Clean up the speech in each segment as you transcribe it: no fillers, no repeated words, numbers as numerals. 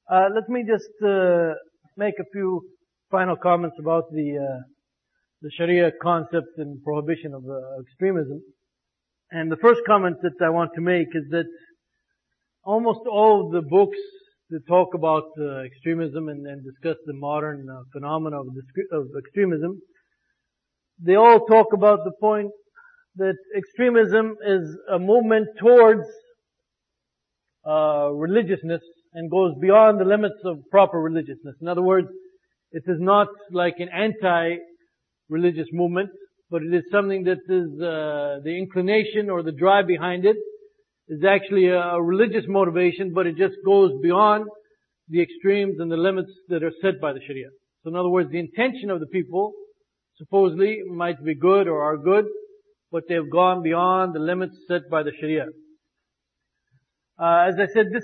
Let me just make a few final comments about the Sharia concept and prohibition of extremism. And the first comment that I want to make is that almost all of the books that talk about extremism and discuss the modern phenomena of extremism, they all talk about the point that extremism is a movement towards religiousness and goes beyond the limits of proper religiousness. In other words, it is not like an anti-religious movement, but it is something that is the inclination or the drive behind it is actually a religious motivation, but it just goes beyond the extremes and the limits that are set by the Sharia. So in other words, the intention of the people supposedly might be good or are good, but they have gone beyond the limits set by the Sharia. As I said, this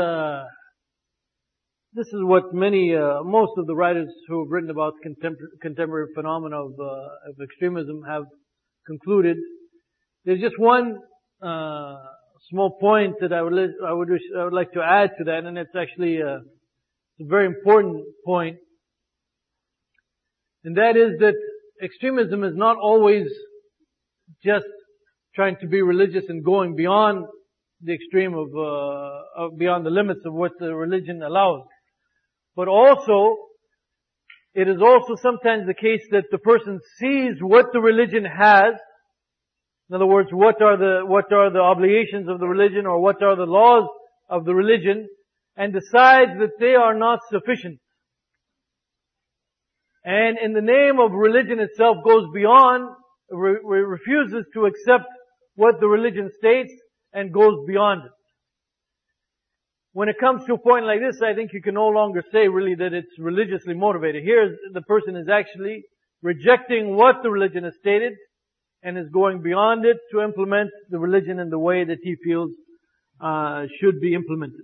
is what most of the writers who have written about contemporary phenomena of extremism have concluded. There's just one small point that I would like to add to that, and it's actually a very important point, and that is that extremism is not always just trying to be religious and going beyond the extreme of beyond the limits of what the religion allows. But also, it is also sometimes the case that the person sees what the religion has. In other words, what are the obligations of the religion, or what are the laws of the religion, and decides that they are not sufficient. And in the name of religion itself goes beyond, refuses to accept what the religion states and goes beyond it. When it comes to a point like this, I think you can no longer say really that it's religiously motivated. Here, the person is actually rejecting what the religion has stated and is going beyond it to implement the religion in the way that he feels should be implemented.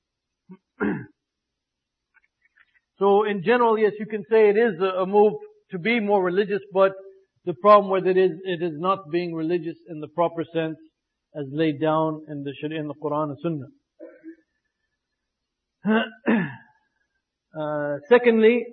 So in general, yes, you can say it is a move to be more religious, but the problem with it is not being religious in the proper sense as laid down in the Sharia, in the Quran and Sunnah. Secondly,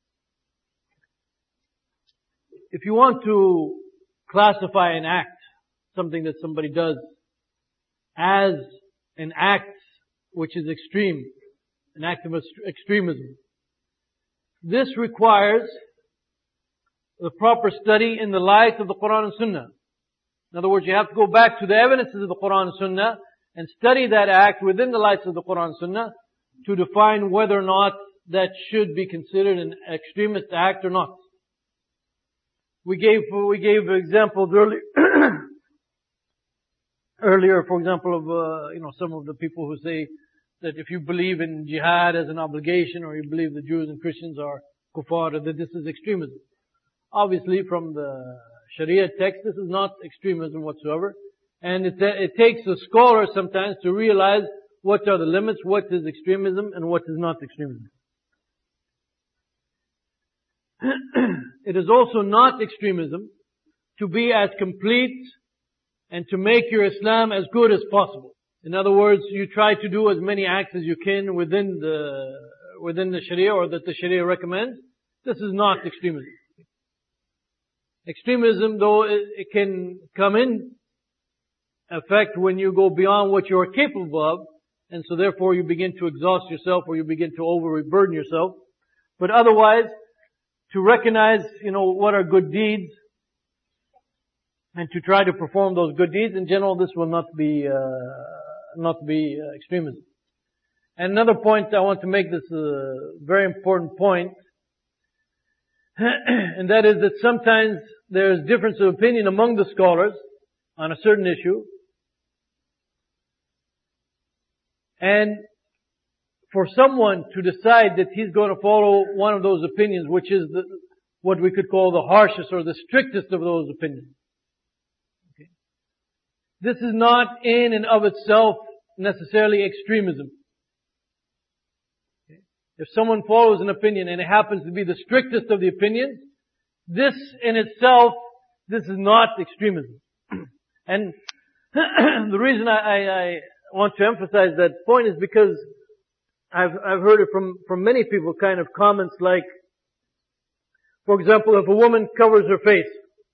if you want to classify an act, something that somebody does, as an act which is extreme, an act of extremism, this requires the proper study in the light of the Quran and Sunnah. In other words, you have to go back to the evidences of the Quran and Sunnah and study that act within the lights of the Quran and Sunnah to define whether or not that should be considered an extremist act or not. We gave examples earlier, for example, of some of the people who say that if you believe in jihad as an obligation, or you believe the Jews and Christians are kuffar, that this is extremism. Obviously, from the Sharia text, this is not extremism whatsoever, and it takes a scholar sometimes to realize what are the limits, what is extremism, and what is not extremism. It is also not extremism to be as complete and to make your Islam as good as possible. In other words, you try to do as many acts as you can within the Sharia, or that the Sharia recommends. This is not extremism. Extremism, though, it can come in effect when you go beyond what you are capable of, and so therefore you begin to exhaust yourself, or you begin to overburden yourself. But otherwise, to recognize, what are good deeds, and to try to perform those good deeds, in general, this will not be extremism. And another point, I want to make this a very important point, and that is that sometimes there is difference of opinion among the scholars on a certain issue, and for someone to decide that he's going to follow one of those opinions, which is what we could call the harshest or the strictest of those opinions. Okay. This is not in and of itself necessarily extremism. Okay. If someone follows an opinion and it happens to be the strictest of the opinions, this in itself, this is not extremism. And the reason I want to emphasize that point is because I've heard it from many people, kind of comments like, for example, if a woman covers her face,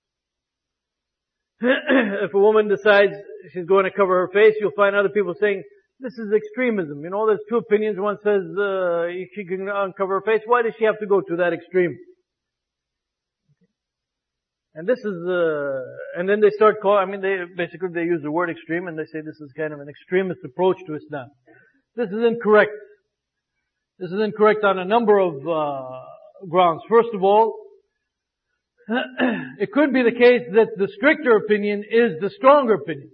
if a woman decides she's going to cover her face, you'll find other people saying, this is extremism. You know, there's two opinions. One says she can uncover her face. Why does she have to go to that extreme? And this is, and then they start they use the word extreme and they say this is kind of an extremist approach to Islam. This is incorrect. This is incorrect on a number of grounds. First of all, it could be the case that the stricter opinion is the stronger opinion.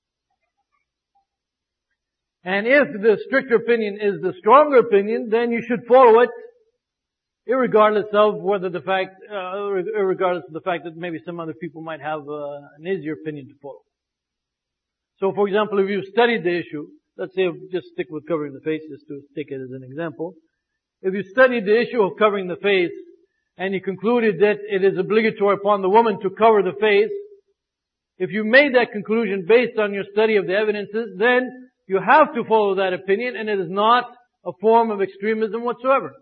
And if the stricter opinion is the stronger opinion, then you should follow it, regardless of the fact that maybe some other people might have an easier opinion to follow. So, for example, if you studied the issue, let's say just stick with covering the face, just to take it as an example. If you studied the issue of covering the face, and you concluded that it is obligatory upon the woman to cover the face, if you made that conclusion based on your study of the evidences, then you have to follow that opinion, and it is not a form of extremism whatsoever.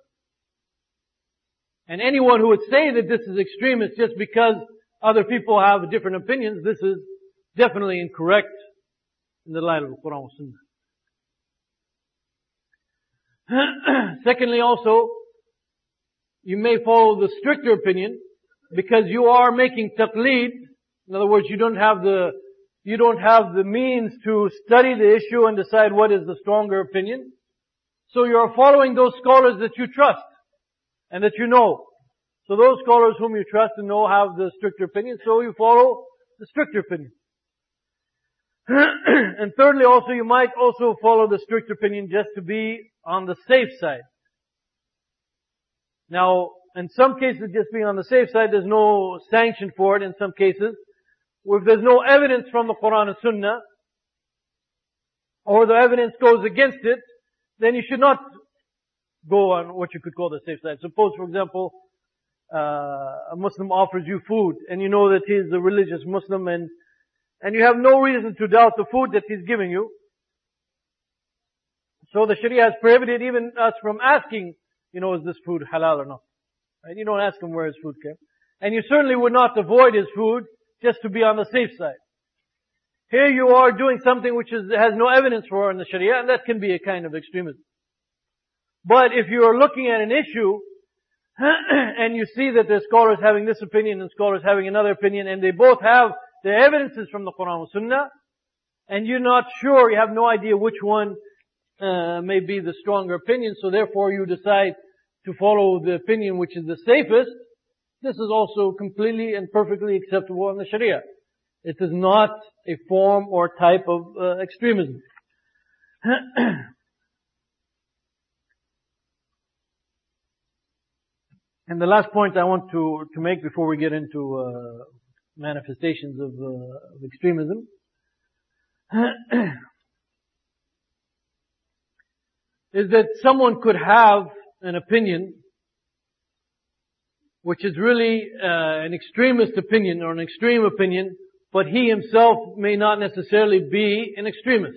And anyone who would say that this is extremist just because other people have different opinions, this is definitely incorrect in the light of the Quran and Sunnah. Secondly, also, you may follow the stricter opinion because you are making taqleed. In other words, you don't have the means to study the issue and decide what is the stronger opinion. So you are following those scholars that you trust and that you know. So those scholars whom you trust and know have the stricter opinion, so you follow the stricter opinion. And thirdly, also, you might also follow the stricter opinion just to be on the safe side. Now, in some cases, just being on the safe side, there's no sanction for it in some cases. If there's no evidence from the Quran and Sunnah, or the evidence goes against it, then you should not go on what you could call the safe side. Suppose, for example, a Muslim offers you food, and you know that he's a religious Muslim, and you have no reason to doubt the food that he's giving you. So the Sharia has prohibited even us from asking, is this food halal or not? Right? You don't ask him where his food came. And you certainly would not avoid his food just to be on the safe side. Here you are doing something which has no evidence for in the Sharia, and that can be a kind of extremism. But if you are looking at an issue, and you see that there's scholars having this opinion and scholars having another opinion, and they both have the evidences from the Quran and Sunnah, and you're not sure, you have no idea which one may be the stronger opinion, so therefore you decide to follow the opinion which is the safest, this is also completely and perfectly acceptable in the Sharia. It is not a form or type of extremism. And the last point I want to make before we get into manifestations of extremism is that someone could have an opinion which is really an extremist opinion or an extreme opinion, but he himself may not necessarily be an extremist.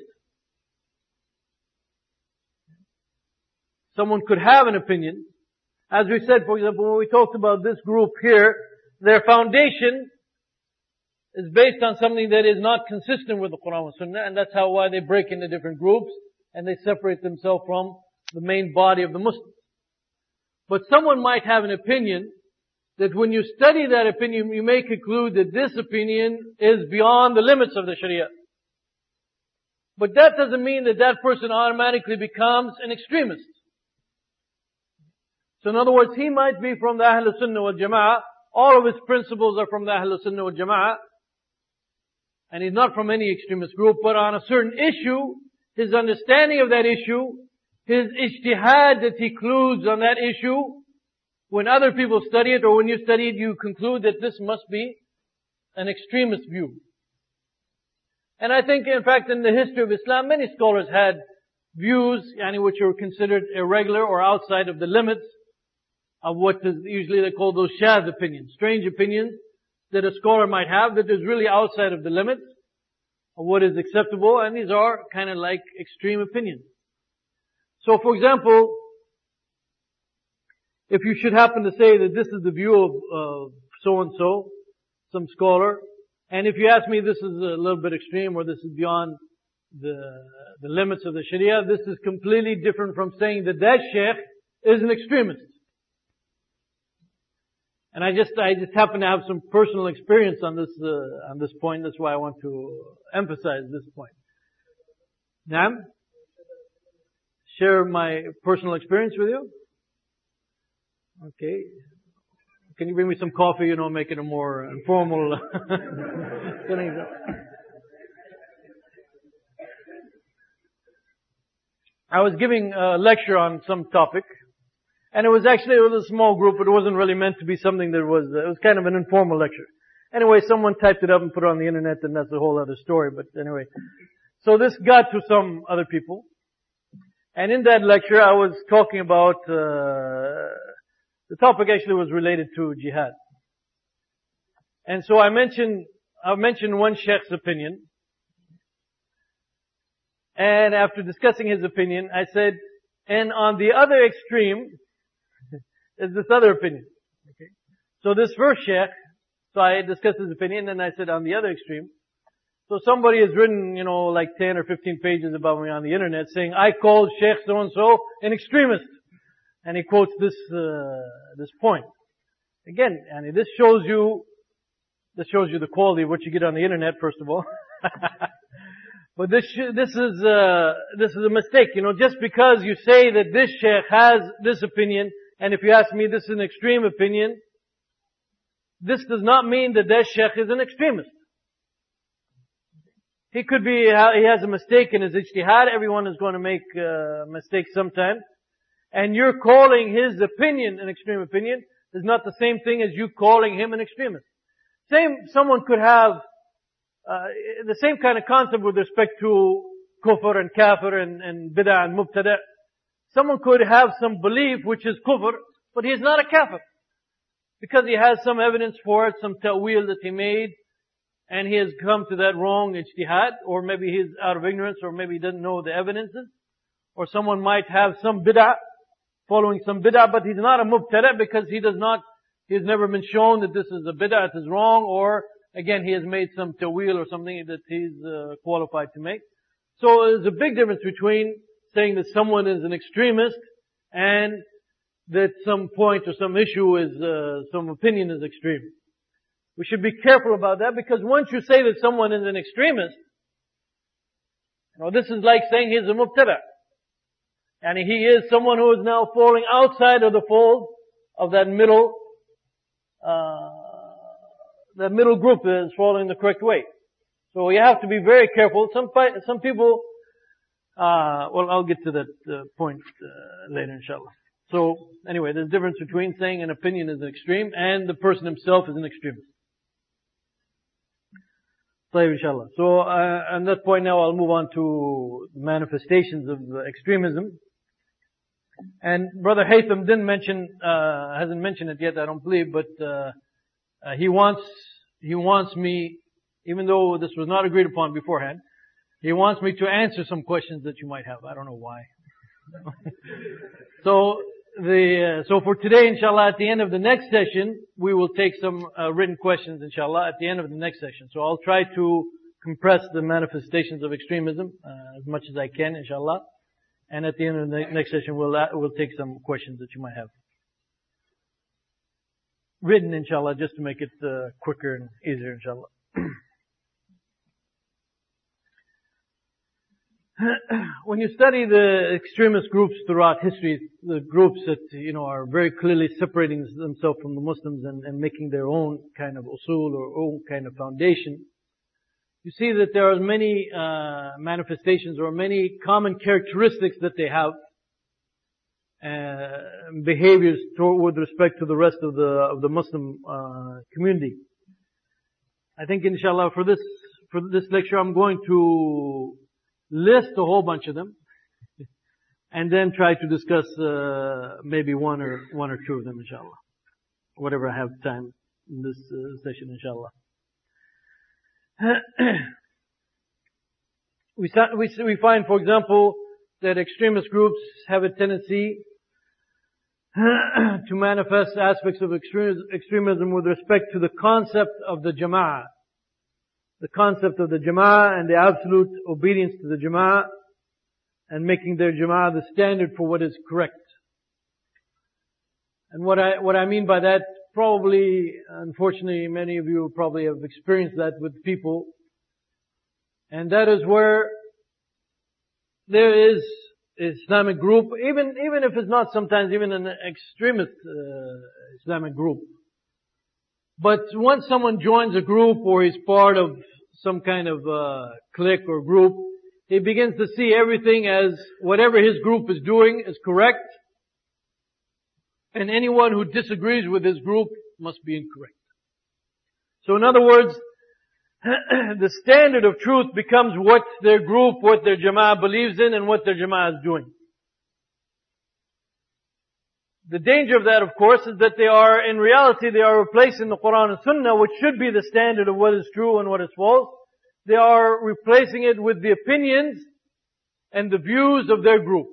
Someone could have an opinion. As we said, for example, when we talked about this group here, their foundation is based on something that is not consistent with the Quran and Sunnah, and that's why they break into different groups and they separate themselves from the main body of the Muslims. But someone might have an opinion that when you study that opinion, you may conclude that this opinion is beyond the limits of the Sharia. But that doesn't mean that that person automatically becomes an extremist. So in other words, he might be from the Ahlul Sunnah wal Jama'ah. All of his principles are from the Ahlul Sunnah wal Jama'ah. And he's not from any extremist group, but on a certain issue, his understanding of that issue, his ijtihad that he concludes on that issue, when other people study it or when you study it, you conclude that this must be an extremist view. And I think, in fact, in the history of Islam, many scholars had views, which are considered irregular or outside of the limits of what is usually they call those shadh opinions, strange opinions that a scholar might have that is really outside of the limits of what is acceptable, and these are kind of like extreme opinions. So for example, if you should happen to say that this is the view of so-and-so, some scholar, and if you ask me this is a little bit extreme or this is beyond the limits of the Sharia, this is completely different from saying that that sheikh is an extremist. And I just happen to have some personal experience on this point. That's why I want to emphasize this point. Naam? Share my personal experience with you? Okay. Can you bring me some coffee, make it a more informal I was giving a lecture on some topic, and it was a small group, but it wasn't really meant to be something it was kind of an informal lecture. Anyway, someone typed it up and put it on the internet, and that's a whole other story, but anyway. So this got to some other people, and in that lecture I was talking about, the topic actually was related to jihad. And so I mentioned one sheikh's opinion. And after discussing his opinion, I said, and on the other extreme is this other opinion. Okay. So this first sheikh, so I discussed his opinion, and I said on the other extreme. So somebody has written, like 10 or 15 pages about me on the internet saying, I called Sheikh so-and-so an extremist. And he quotes this point. Again, and this shows you the quality of what you get on the internet, first of all. But this is a mistake. Just because you say that this sheikh has this opinion, and if you ask me, this is an extreme opinion, this does not mean that that sheikh is an extremist. He could be, he has a mistake in his ijtihad. Everyone is going to make mistakes sometime. And you're calling his opinion an extreme opinion is not the same thing as you calling him an extremist. Someone could have the same kind of concept with respect to kufr and kafir and bid'ah and mubtada'. Someone could have some belief which is kufr, but he's not a kafir. Because he has some evidence for it, some ta'wil that he made, and he has come to that wrong ijtihad, or maybe he's out of ignorance, or maybe he doesn't know the evidences. Or someone might have some bid'ah, following some bid'ah, but he's not a mubtada' because he has never been shown that this is a bid'ah, it is wrong, or again, he has made some ta'wil or something that he's qualified to make. So there's a big difference between saying that someone is an extremist and that some point or some issue is, some opinion is extreme. We should be careful about that because once you say that someone is an extremist, this is like saying he's a mubtada'. And he is someone who is now falling outside of the fold of that middle group that is following the correct way. So you have to be very careful. Some people, I'll get to that point later, inshallah. So anyway, there's a difference between saying an opinion is an extreme and the person himself is an extremist. Inshallah. So on that point now, I'll move on to manifestations of extremism. And Brother Haytham hasn't mentioned it yet, I don't believe, but he wants me, even though this was not agreed upon beforehand, he wants me to answer some questions that you might have. I don't know why. So for today, inshallah, at the end of the next session, we will take some written questions, inshallah, at the end of the next session. So I'll try to compress the manifestations of extremism as much as I can, inshallah. And at the end of the next session, we'll take some questions that you might have. Written, inshallah, just to make it quicker and easier, inshallah. When you study the extremist groups throughout history, the groups that, are very clearly separating themselves from the Muslims and making their own kind of usul or own kind of foundation, you see that there are many manifestations or many common characteristics that they have, behaviors with respect to the rest of the Muslim community. I think, inshallah, for this lecture, I'm going to list a whole bunch of them, and then try to discuss maybe one or two of them, inshallah. Whatever I have time in this session, inshallah. We find, for example, that extremist groups have a tendency to manifest aspects of extremism with respect to the concept of the Jama'ah. The concept of the Jama'ah and the absolute obedience to the Jama'ah and making their Jama'ah the standard for what is correct. And what I mean by that, probably, unfortunately, many of you probably have experienced that with people. And that is where there is Islamic group, even if it's not sometimes even an extremist Islamic group. But once someone joins a group or he's part of some kind of clique or group, he begins to see everything as whatever his group is doing is correct, and anyone who disagrees with his group must be incorrect. So in other words, the standard of truth becomes what their group, what their Jama'ah believes in and what their Jama'ah is doing. The danger of that, of course, is that in reality, they are replacing the Quran and Sunnah, which should be the standard of what is true and what is false. They are replacing it with the opinions and the views of their group.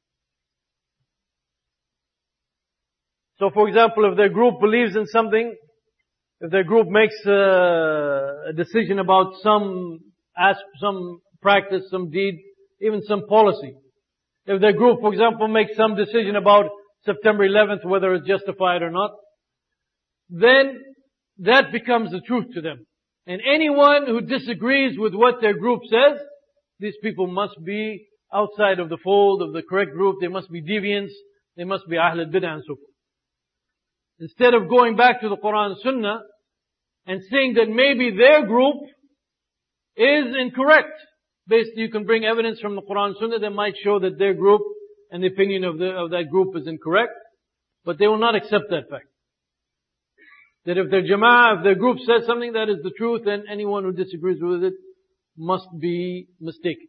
So for example, if their group believes in something, if their group makes a decision about some practice, some deed, even some policy. If their group, for example, makes some decision about September 11th, whether it's justified or not, then that becomes the truth to them. And anyone who disagrees with what their group says, these people must be outside of the fold of the correct group. They must be deviants. They must be Ahl al-Bid'ah and so forth. Instead of going back to the Quran and Sunnah and saying that maybe their group is incorrect. Basically, you can bring evidence from the Quran and Sunnah that might show that their group and the opinion of that group is incorrect, but they will not accept that fact. That if their Jama'ah, if their group says something that is the truth, then anyone who disagrees with it must be mistaken.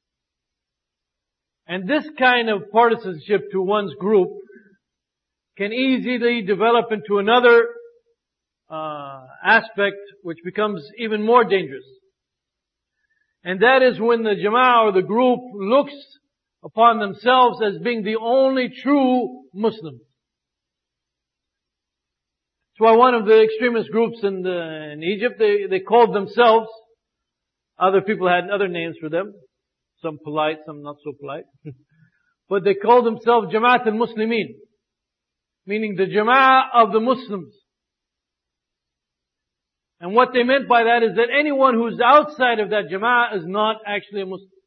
And this kind of partisanship to one's group can easily develop into another aspect which becomes even more dangerous. And that is when the Jama'ah or the group looks upon themselves as being the only true Muslims. That's why one of the extremist groups in Egypt, they called themselves, other people had other names for them, some polite, some not so polite, but they called themselves Jama'at al-Muslimin, meaning the Jama'ah of the Muslims. And what they meant by that is that anyone who's outside of that Jama'ah is not actually a Muslim.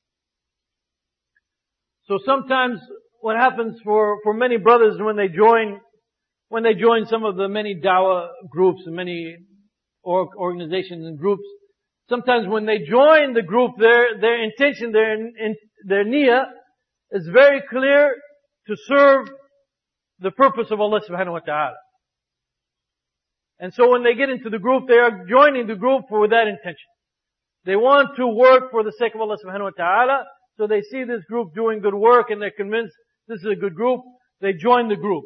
So sometimes what happens for many brothers when they join some of the many dawah groups and many organizations and groups, sometimes when they join the group, their intention, their niyyah is very clear to serve the purpose of Allah subhanahu wa ta'ala. And so when they get into the group, they are joining the group with that intention. They want to work for the sake of Allah subhanahu wa ta'ala. So they see this group doing good work and they're convinced this is a good group. They join the group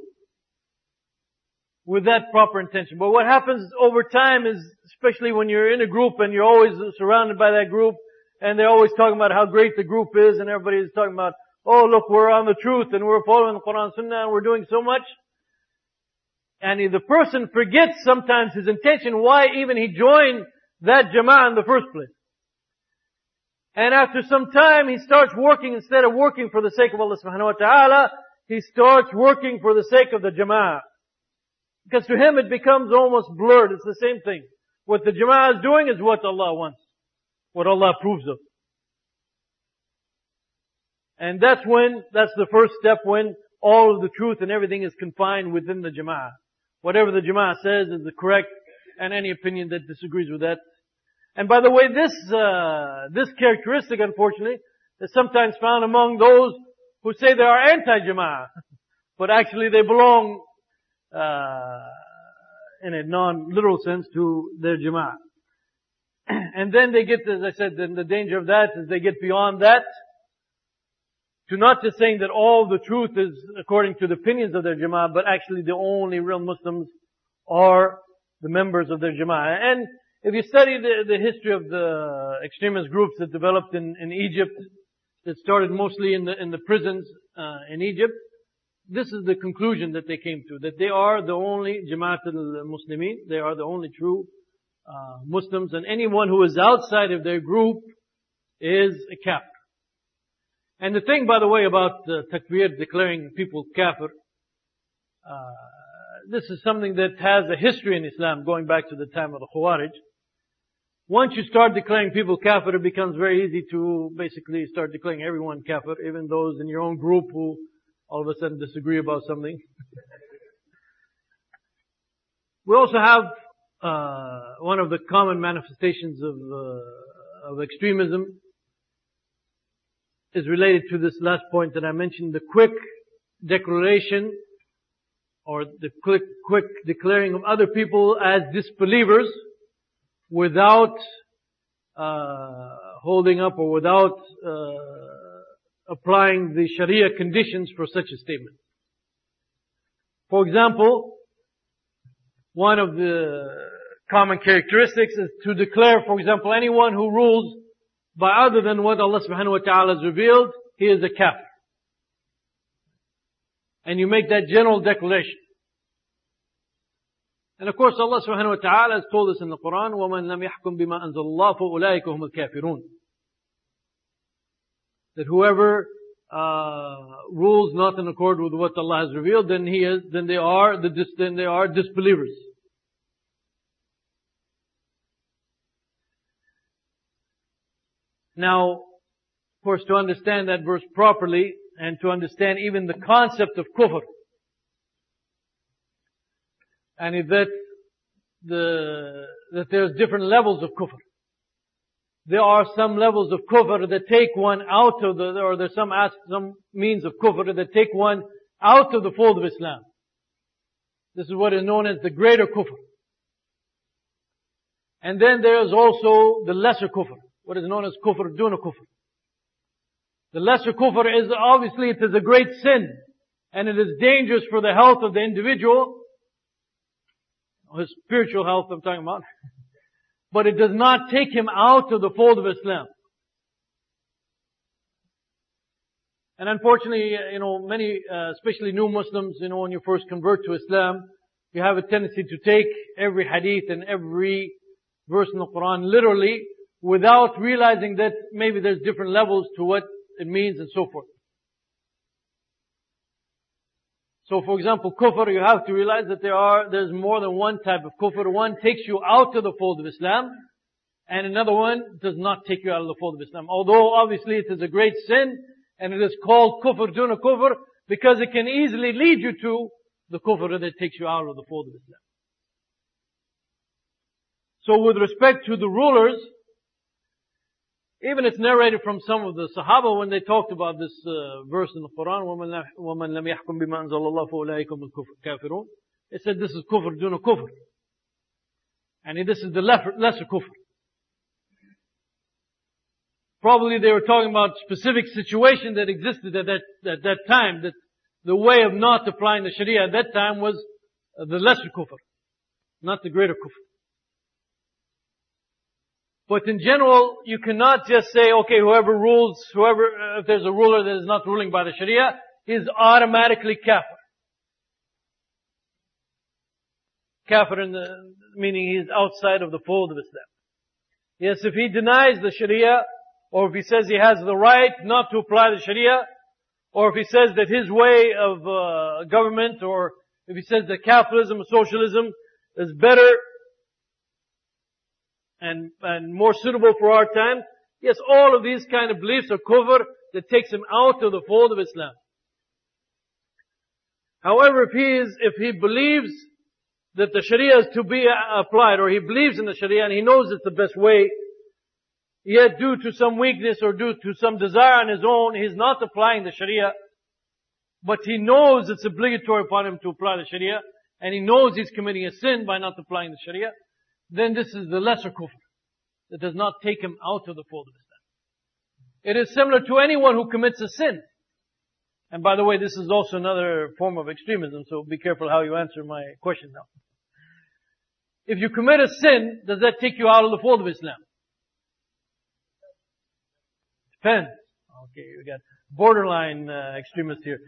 with that proper intention. But what happens over time is, especially when you're in a group and you're always surrounded by that group and they're always talking about how great the group is and everybody is talking about, oh look, we're on the truth and we're following the Quran and Sunnah and we're doing so much. And the person forgets sometimes his intention, why even he joined that Jama'ah in the first place. And after some time, he starts working, instead of working for the sake of Allah subhanahu wa ta'ala, he starts working for the sake of the Jama'ah. Because to him it becomes almost blurred. It's the same thing. What the Jama'ah is doing is what Allah wants. What Allah approves of. And that's the first step when all of the truth and everything is confined within the Jama'ah. Whatever the Jama'ah says is the correct, and any opinion that disagrees with that. And by the way, this characteristic, unfortunately, is sometimes found among those who say they are anti-Jama'ah. But actually they belong, in a non-literal sense, to their Jama'ah. And then they get, as I said, then the danger of that is they get beyond that to not just saying that all the truth is according to the opinions of their Jama'ah, but actually the only real Muslims are the members of their Jama'ah. And if you study the history of the extremist groups that developed in Egypt, that started mostly in the prisons in Egypt. This is the conclusion that they came to, that they are the only Jama'at al-Muslimin, they are the only true Muslims, and anyone who is outside of their group is a kafir. And the thing, by the way, about takbir, declaring people kafir, this is something that has a history in Islam going back to the time of the Khawarij. Once you start declaring people kafir, it becomes very easy to basically start declaring everyone kafir, even those in your own group who all of a sudden disagree about something. We also have one of the common manifestations of extremism is related to this last point that I mentioned, the quick declaration or the quick declaring of other people as disbelievers without holding up or without applying the Sharia conditions for such a statement. For example, one of the common characteristics is to declare, for example, anyone who rules by other than what Allah subhanahu wa ta'ala has revealed, he is a kafir. And you make that general declaration. And of course Allah subhanahu wa ta'ala has told us in the Quran, وَمَنْ لَمْ يَحْكُمْ بِمَا أَنزَلَ اللَّهُ فَأُولَٰئِكَ هُمُ الْكَافِرُونَ. That whoever rules not in accord with what Allah has revealed, then they are disbelievers. Now, of course, to understand that verse properly and to understand even the concept of kufr, and that there's different levels of kufr. There are some levels of kufr that take one out of or there's some means of kufr that take one out of the fold of Islam. This is what is known as the greater kufr. And then there is also the lesser kufr, what is known as kufr duna kufr. The lesser kufr is obviously it is a great sin, and it is dangerous for the health of the individual, his spiritual health I'm talking about. But it does not take him out of the fold of Islam. And unfortunately, many, especially new Muslims, when you first convert to Islam, you have a tendency to take every hadith and every verse in the Quran literally, without realizing that maybe there's different levels to what it means and so forth. So for example, kufr, you have to realize that there's more than one type of kufr. One takes you out of the fold of Islam, and another one does not take you out of the fold of Islam. Although obviously it is a great sin, and it is called kufr duna kufr, because it can easily lead you to the kufr that takes you out of the fold of Islam. So with respect to the rulers, even it's narrated from some of the Sahaba when they talked about this verse in the Quran, وَمَنْ لَمْ يَحْكُمْ بِمَا أَنزَلَ اللَّهُ فَأُولَٰئِكَ هُمُ الْكَافِرُونَ. They said this is kufr duna kufr. And this is the lesser kufr. Probably they were talking about specific situation that existed at that time, that the way of not applying the Sharia at that time was the lesser kufr, not the greater kufr. But in general, you cannot just say, okay, if there's a ruler that is not ruling by the Sharia, is automatically kafir. Kafir meaning he is outside of the fold of Islam. Yes, if he denies the Sharia, or if he says he has the right not to apply the Sharia, or if he says that his way of government, or if he says that capitalism or socialism is better and more suitable for our time, yes, all of these kind of beliefs are kufr that takes him out of the fold of Islam. However, if he believes that the Sharia is to be applied, or he believes in the Sharia and he knows it's the best way, yet due to some weakness or due to some desire on his own, he's not applying the Sharia, but he knows it's obligatory upon him to apply the Sharia, and he knows he's committing a sin by not applying the Sharia, then this is the lesser kufr that does not take him out of the fold of Islam. It is similar to anyone who commits a sin. And by the way, this is also another form of extremism, so be careful how you answer my question now. If you commit a sin, does that take you out of the fold of Islam? Depends. Okay, we got borderline extremists here.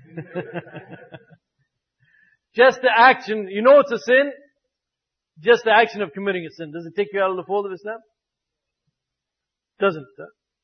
Just the action, you know it's a sin? Just the action of committing a sin. Does it take you out of the fold of Islam? Doesn't.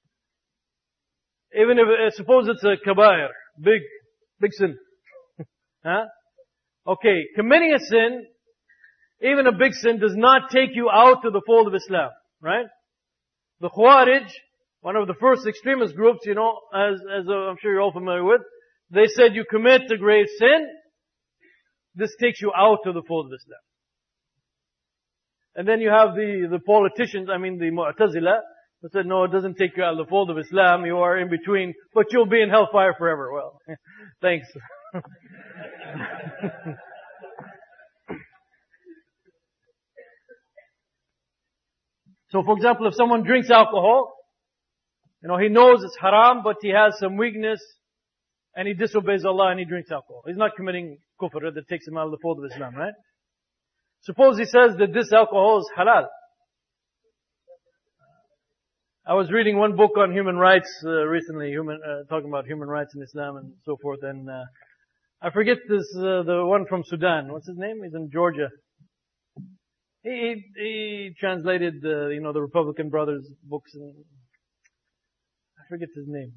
Even if, suppose it's a kabair, big sin. Huh? Okay, committing a sin, even a big sin, does not take you out of the fold of Islam. Right? The Khawarij, one of the first extremist groups, you know, as I'm sure you're all familiar with, they said you commit a grave sin, this takes you out of the fold of Islam. And then you have the politicians, the Mu'tazila, who said, no, it doesn't take you out of the fold of Islam, you are in between, but you'll be in hellfire forever. Well, thanks. So for example, if someone drinks alcohol, you know, he knows it's haram, but he has some weakness, and he disobeys Allah and he drinks alcohol. He's not committing kufr that takes him out of the fold of Islam, right? Suppose he says that this alcohol is halal. I was reading one book on human rights recently, talking about human rights in Islam and so forth, and I forget the one from Sudan. What's his name? He's in Georgia. He translated the Republican Brothers books, and I forget his name.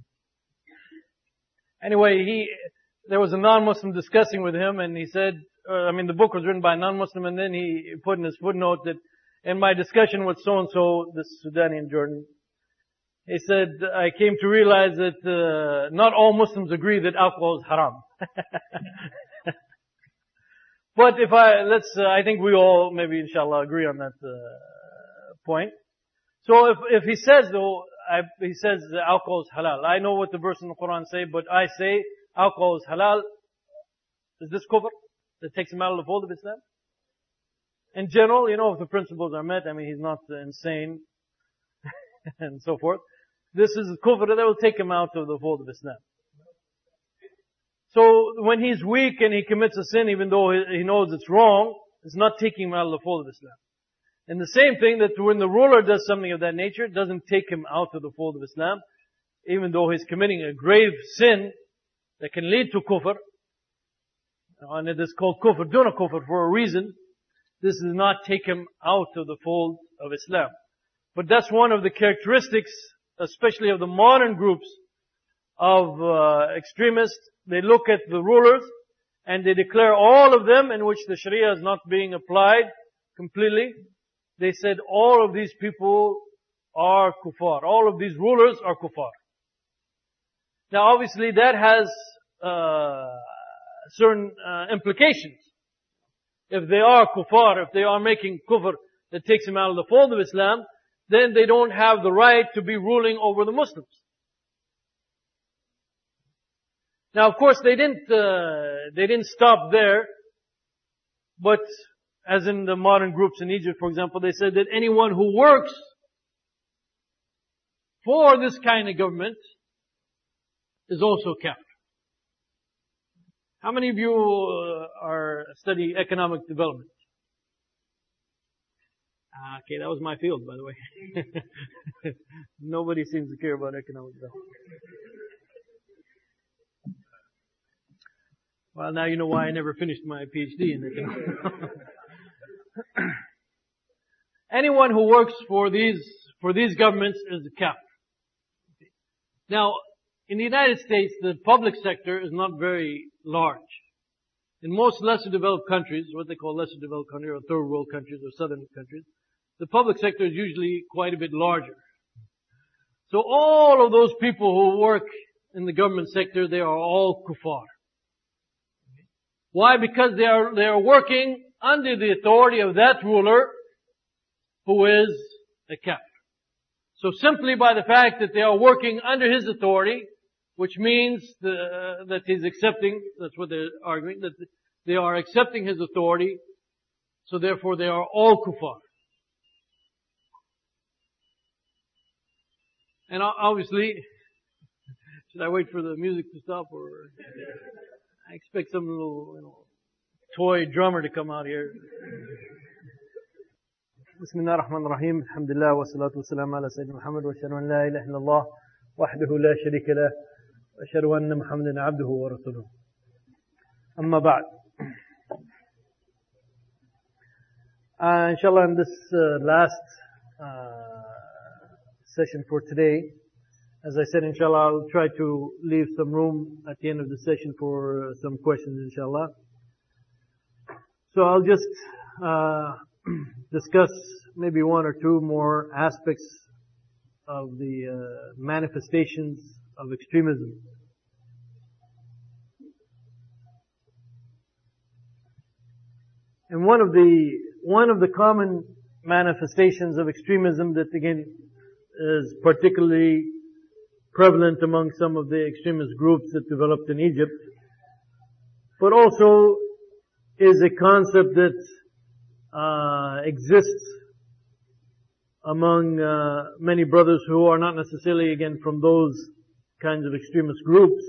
Anyway, there was a non-Muslim discussing with him, and he said, the book was written by a non-Muslim, and then he put in his footnote that in my discussion with so-and-so, this Sudanian Jordan, he said, I came to realize that not all Muslims agree that alcohol is haram. But I think we all maybe inshallah agree on that point. So if he says though, he says alcohol is halal. I know what the verse in the Quran say, but I say alcohol is halal. Is this kufr that takes him out of the fold of Islam? In general, if the principles are met, he's not insane and so forth. This is kufr that will take him out of the fold of Islam. So when he's weak and he commits a sin, even though he knows it's wrong, it's not taking him out of the fold of Islam. And the same thing that when the ruler does something of that nature, it doesn't take him out of the fold of Islam, even though he's committing a grave sin that can lead to kufr. And it is called kufr, duna kufr, for a reason. This does not take him out of the fold of Islam. But that's one of the characteristics, especially of the modern groups of extremists. They look at the rulers and they declare all of them in which the Sharia is not being applied completely. They said all of these people are kuffar. All of these rulers are kuffar. Now obviously that has certain implications. If they are kuffar, if they are making kufr that takes them out of the fold of Islam, then they don't have the right to be ruling over the Muslims. Now, of course, they didn't stop there, but as in the modern groups in Egypt, for example, they said that anyone who works for this kind of government is also kafir. How many of you study economic development? Okay, that was my field, by the way. Nobody seems to care about economic development. Well, now you know why I never finished my PhD in economics. Anyone who works for these governments is a kafir. Now, in the United States, the public sector is not very large. In most lesser developed countries, what they call lesser developed countries or third world countries or southern countries, the public sector is usually quite a bit larger. So all of those people who work in the government sector, they are all kuffar. Why? Because they are working under the authority of that ruler who is a kafir. So simply by the fact that they are working under his authority, which means that he's accepting, that's what they're arguing, that they are accepting his authority, so therefore they are all kuffar. And obviously, should I wait for the music to stop or... I expect some little, toy drummer to come out here. Bismillah ar-Rahman ar-Rahim. Alhamdulillah wa salatu wa salam ala Sayyidina Muhammad wa ashhadu an la ilaha illallah وحده لا شريك له وأشهد أن محمدا عبده ورسوله أما بعد. Inshallah, in this last session for today, as I said, inshallah, I'll try to leave some room at the end of the session for some questions, inshallah. So I'll just discuss maybe one or two more aspects of the manifestations of extremism. And one of the common manifestations of extremism that again is particularly prevalent among some of the extremist groups that developed in Egypt, but also is a concept that exists among many brothers who are not necessarily, again, from those kinds of extremist groups,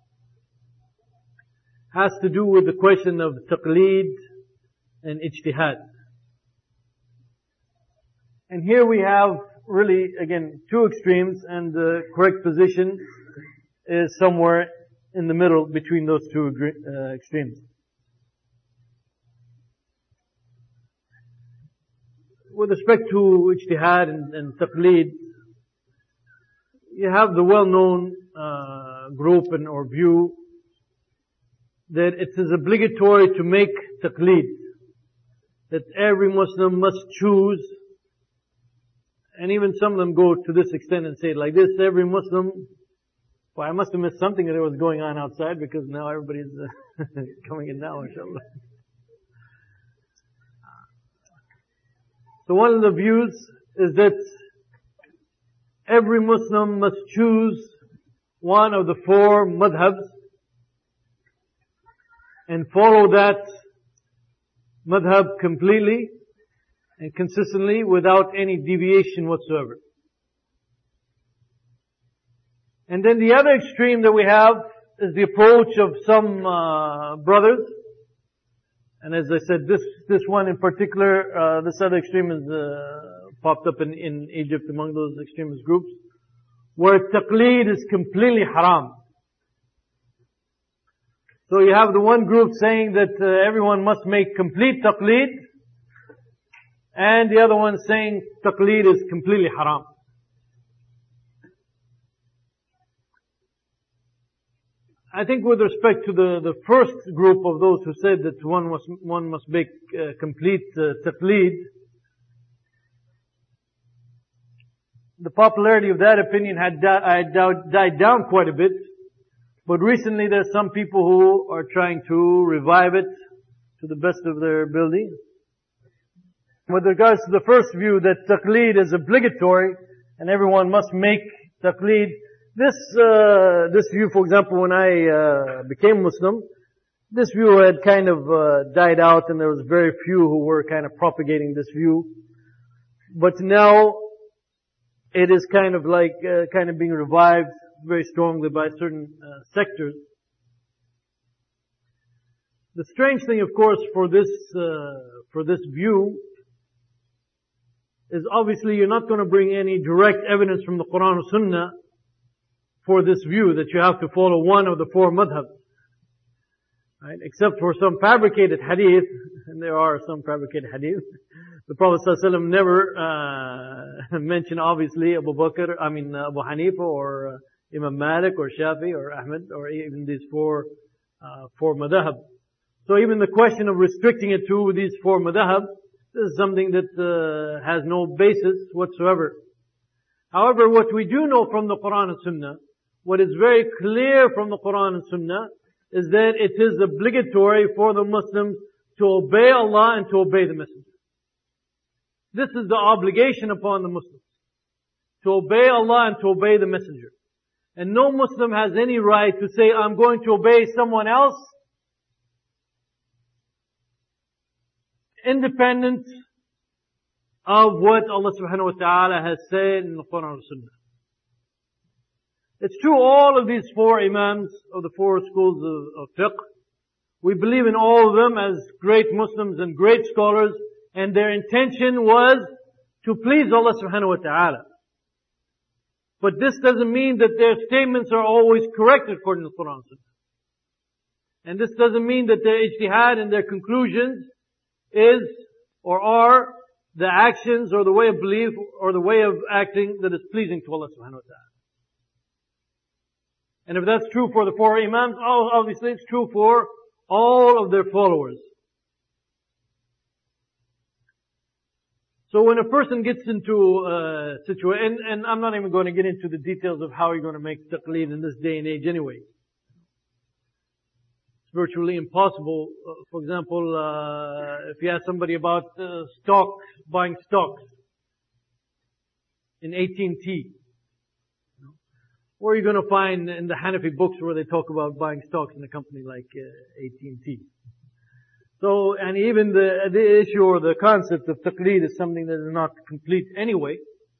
has to do with the question of taqleed and ijtihad. And here we have really, again, two extremes, and the correct position is somewhere in the middle between those two extremes. With respect to ijtihad and taqleed, you have the well-known group or view that it is obligatory to make taqleed, that every Muslim must choose, and even some of them go to this extent and say it like this: every Muslim, well, I must have missed something that was going on outside because now everybody's coming in now, inshallah. So one of the views is that every Muslim must choose one of the four madhabs and follow that madhab completely and consistently without any deviation whatsoever. And then the other extreme that we have is the approach of some brothers. And as I said, this one in particular, this other extreme is popped up in Egypt among those extremist groups, where taqleed is completely haram. So you have the one group saying that everyone must make complete taqleed, and the other one saying taqleed is completely haram. I think with respect to the first group of those who said that one must make complete taqleed, the popularity of that opinion had died down quite a bit. But recently there's some people who are trying to revive it to the best of their ability. With regards to the first view that taqleed is obligatory and everyone must make taqleed, this view, for example, when I became Muslim, this view had kind of died out, and there was very few who were kind of propagating this view. But now it is kind of like kind of being revived very strongly by certain sectors. The strange thing, of course, for this view is obviously you're not going to bring any direct evidence from the Quran or Sunnah for this view that you have to follow one of the four madhabs. Right? Except for some fabricated hadith, and there are some fabricated hadith. The Prophet ﷺ never mentioned obviously Abu Hanifa or Imam Malik or Shafi or Ahmed or even these four madhab. So even the question of restricting it to these four madhab, this is something that has no basis whatsoever. However, what we do know from the Quran and Sunnah, what is very clear from the Quran and Sunnah, is that it is obligatory for the Muslims to obey Allah and to obey the Messenger. This is the obligation upon the Muslims, to obey Allah and to obey the Messenger. And no Muslim has any right to say, I'm going to obey someone else, independent of what Allah subhanahu wa ta'ala has said in the Quran and Sunnah. It's true, all of these four imams of the four schools of fiqh, we believe in all of them as great Muslims and great scholars, and their intention was to please Allah subhanahu wa ta'ala. But this doesn't mean that their statements are always correct according to the Quran and Sunnah. And this doesn't mean that their ijtihad and their conclusions is or are the actions or the way of belief or the way of acting that is pleasing to Allah subhanahu wa ta'ala. And if that's true for the four Imams, obviously it's true for all of their followers. So when a person gets into a situation, and I'm not even going to get into the details of how you're going to make taqleed in this day and age anyway. It's virtually impossible. For example, if you ask somebody about stocks, buying stocks in AT&T, where are you going to find in the Hanafi books where they talk about buying stocks in a company like AT&T? So, and even the issue or the concept of taqleed is something that is not complete anyway.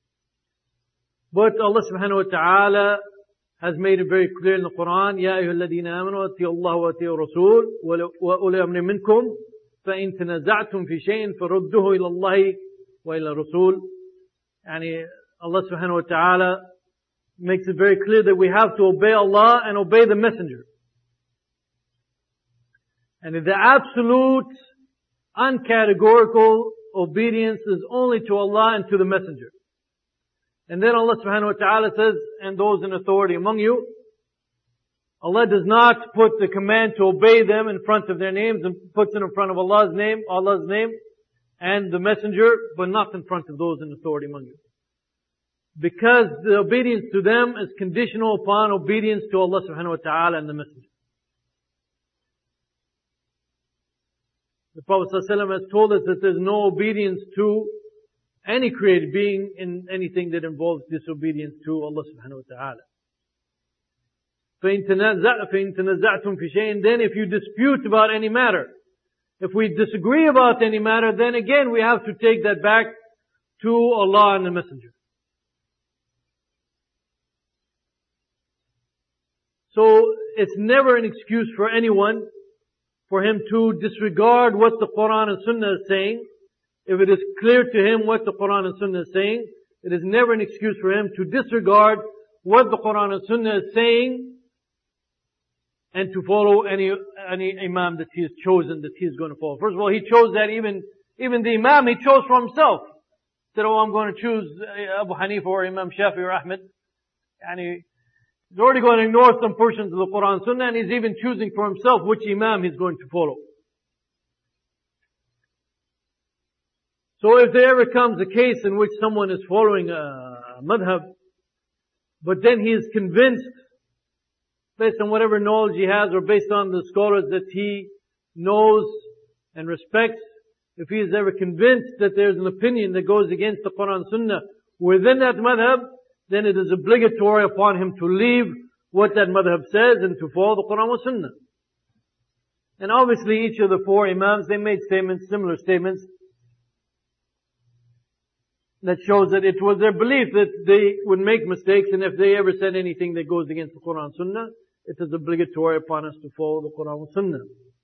But Allah subhanahu wa ta'ala has made it very clear in the Quran, يَا أَيُّهَا الَّذِينَ آمَنُوا أَطِيعُوا اللَّهَ وَأَطِيعُوا الرَّسُولَ وَأُولِي الْأَمْرِ مِنْكُمْ فَإِن تَنَازَعْتُمْ فِي شَيْءٍ فَرُدُّوهُ إِلَى اللَّهِ وَإِلَى الرَّسُولِ. Yani Allah subhanahu wa ta'ala makes it very clear that we have to obey Allah and obey the Messenger. And the absolute, uncategorical obedience is only to Allah and to the Messenger. And then Allah subhanahu wa ta'ala says, and those in authority among you, Allah does not put the command to obey them in front of their names and puts it in front of Allah's name, and the Messenger, but not in front of those in authority among you. Because the obedience to them is conditional upon obedience to Allah subhanahu wa ta'ala and the Messenger. The Prophet ﷺ has told us that there's no obedience to any created being in anything that involves disobedience to Allah subhanahu wa ta'ala. فَإِن تَنَزَعْتُمْ فِي شَيْءٍ, then if you dispute about any matter, if we disagree about any matter, then again we have to take that back to Allah and the Messenger. So it's never an excuse for anyone for him to disregard what the Quran and Sunnah is saying. If it is clear to him what the Quran and Sunnah is saying, it is never an excuse for him to disregard what the Quran and Sunnah is saying and to follow any Imam that he has chosen, that he is going to follow. First of all, he chose that even the Imam he chose for himself. He said, I'm going to choose Abu Hanifa or Imam Shafi or Ahmed. And he's already going to ignore some portions of the Quran and Sunnah, and he's even choosing for himself which Imam he's going to follow. So if there ever comes a case in which someone is following a madhab, but then he is convinced, based on whatever knowledge he has or based on the scholars that he knows and respects, if he is ever convinced that there's an opinion that goes against the Quran and Sunnah within that madhab, then it is obligatory upon him to leave what that madhab says and to follow the Quran and Sunnah. And obviously each of the four Imams, they made similar statements, that shows that it was their belief that they would make mistakes, and if they ever said anything that goes against the Quran and Sunnah, it is obligatory upon us to follow the Quran and Sunnah.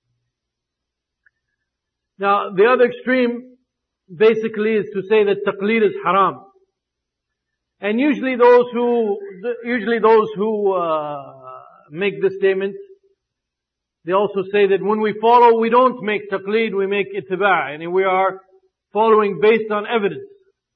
Now, the other extreme basically is to say that taqleed is haram. And usually those who make this statement, they also say that when we follow, we don't make taqleed, we make ittiba', and we are following based on evidence.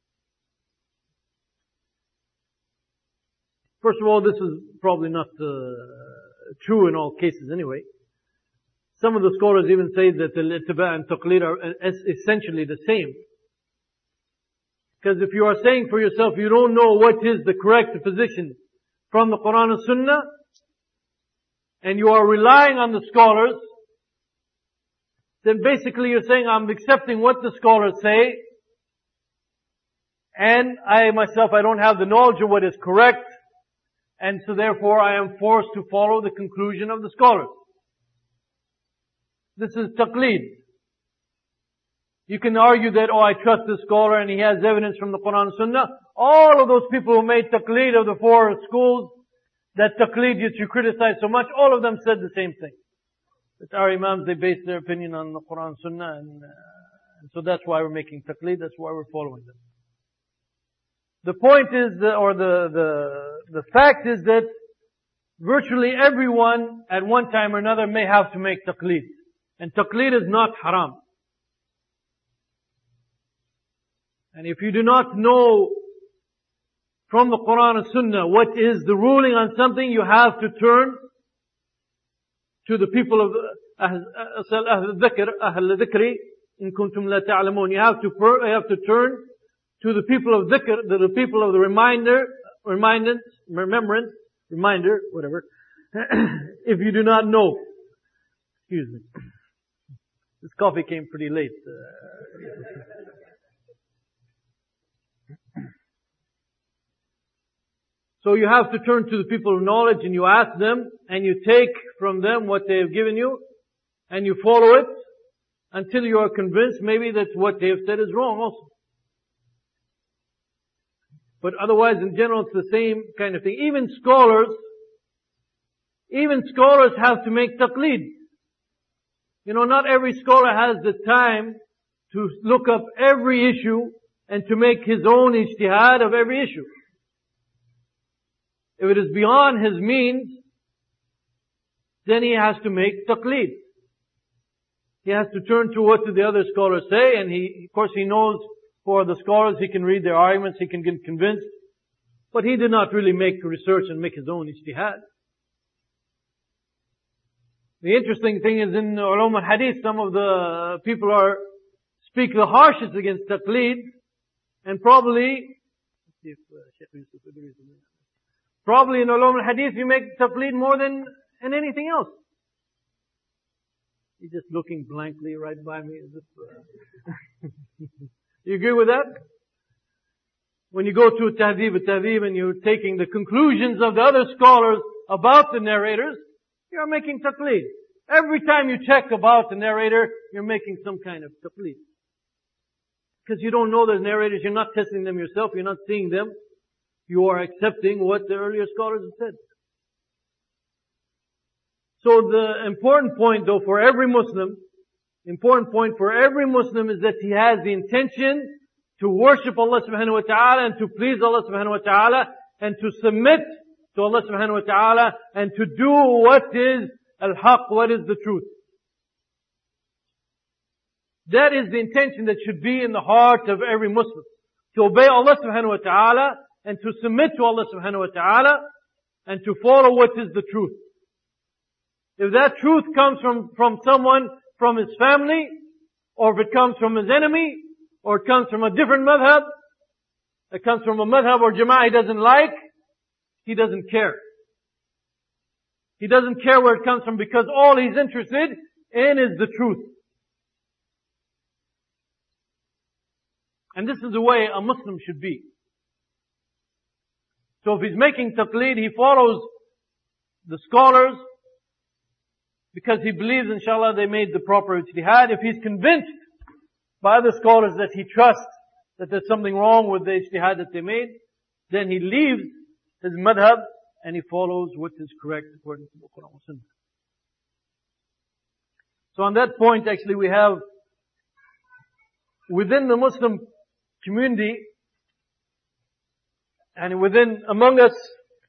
First of all, this is probably not true in all cases anyway. Some of the scholars even say that the ittiba' and taqleed are essentially the same. Because if you are saying for yourself you don't know what is the correct position from the Quran and Sunnah, and you are relying on the scholars, then basically you're saying I'm accepting what the scholars say, and I myself, I don't have the knowledge of what is correct, and so therefore I am forced to follow the conclusion of the scholars. This is taqleed. You can argue that, I trust this scholar and he has evidence from the Quran and Sunnah. All of those people who made taqleed of the four schools, that taqleed that you criticize so much, all of them said the same thing. That our Imams, they base their opinion on the Quran and Sunnah, and so that's why we're making taqleed, that's why we're following them. The point is, the fact is that virtually everyone at one time or another may have to make taqleed. And taqleed is not haram. And if you do not know from the Quran and Sunnah what is the ruling on something, you have to turn to the people of Ahl al-Dhikr, in kuntum la ta'lamun. You have to turn to the people of dhikr, the people of the reminder, whatever, if you do not know. Excuse me. This coffee came pretty late. So you have to turn to the people of knowledge and you ask them and you take from them what they have given you and you follow it until you are convinced maybe that what they have said is wrong also. But otherwise, in general, it's the same kind of thing. Even scholars have to make taqleed. You know, not every scholar has the time to look up every issue and to make his own ijtihad of every issue. If it is beyond his means, then he has to make taqleed. He has to turn to what the other scholars say, and of course he knows for the scholars, he can read their arguments, he can get convinced. But he did not really make research and make his own ijtihad. The interesting thing is in ulum al-hadith, some of the people speak the harshest against taqleed, and probably in ulum al-hadith you make taqleed more than in anything else. He's just looking blankly right by me. You agree with that? When you go to Tahdhib and you're taking the conclusions of the other scholars about the narrators, you're making taqleed. Every time you check about the narrator, you're making some kind of taqleed. Because you don't know the narrators, you're not testing them yourself, you're not seeing them. You are accepting what the earlier scholars have said. So the important point though for every Muslim is that he has the intention to worship Allah subhanahu wa ta'ala and to please Allah subhanahu wa ta'ala and to submit to Allah subhanahu wa ta'ala and to do what is al-haq, what is the truth. That is the intention that should be in the heart of every Muslim. To obey Allah subhanahu wa ta'ala and to submit to Allah subhanahu wa ta'ala and to follow what is the truth. If that truth comes from someone from his family, or if it comes from his enemy, or it comes from a different madhab, it comes from a madhab or jama'ah he doesn't like, he doesn't care. He doesn't care where it comes from because all he's interested in is the truth. And this is the way a Muslim should be. So if he's making taqleed, he follows the scholars, because he believes, inshallah, they made the proper ijtihad. If he's convinced by the scholars that he trusts that there's something wrong with the ijtihad that they made, then he leaves his madhab and he follows what is correct according to the Quran and Sunnah. So on that point, actually, we have within the Muslim community and among us,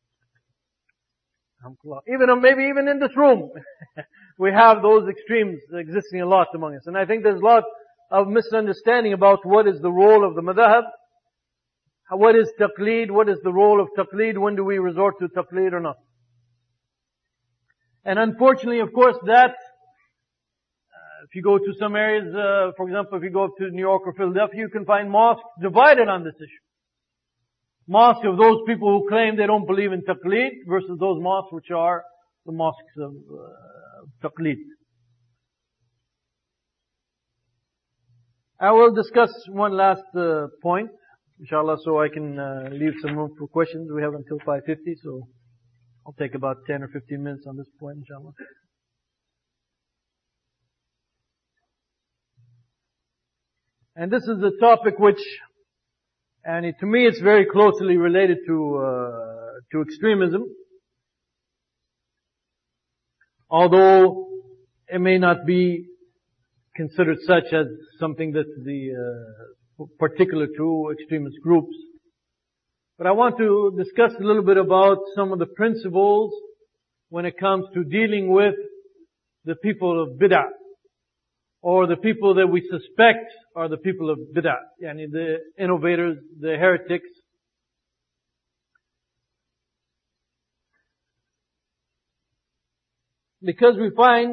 maybe even in this room, we have those extremes existing a lot among us. And I think there's a lot of misunderstanding about what is the role of the madhab, what is taqleed, what is the role of taqleed, when do we resort to taqleed or not. And unfortunately, of course, that, if you go to some areas, for example, if you go up to New York or Philadelphia, you can find mosques divided on this issue. Mosques of those people who claim they don't believe in taqleed versus those mosques which are the mosques of taqleed. I will discuss one last point, inshallah, so I can leave some room for questions. We have until 5:50, so I'll take about 10 or 15 minutes on this point, inshallah. And this is a topic which, and to me it's very closely related to extremism. Although it may not be considered such as something that's particular to extremist groups. But I want to discuss a little bit about some of the principles when it comes to dealing with the people of bid'ah, or the people that we suspect are the people of bid'ah, yani the innovators, the heretics. Because we find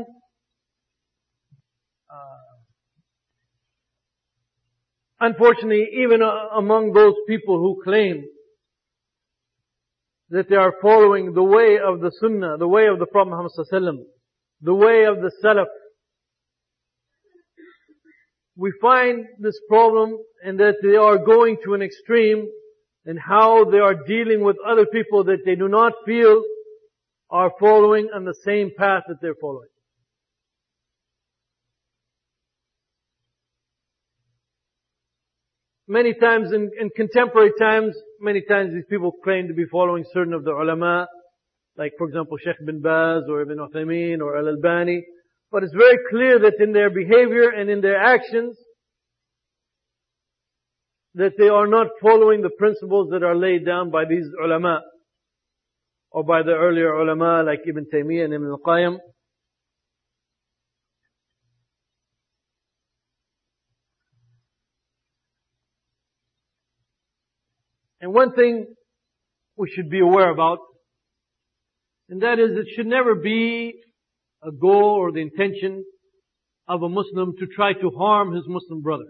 unfortunately, even among those people who claim that they are following the way of the Sunnah, the way of the Prophet Muhammad sallallahu alaihi wasallam, the way of the Salaf, we find this problem in that they are going to an extreme in how they are dealing with other people that they do not feel are following on the same path that they're following. Many times in contemporary times, many times these people claim to be following certain of the ulama, like for example Sheikh bin Baz or Ibn Uthaymeen or Al-Albani. But it's very clear that in their behavior and in their actions, that they are not following the principles that are laid down by these ulama, or by the earlier ulama like Ibn Taymiyyah and Ibn al-Qayyim. And one thing we should be aware about, and that is it should never be a goal or the intention of a Muslim to try to harm his Muslim brother.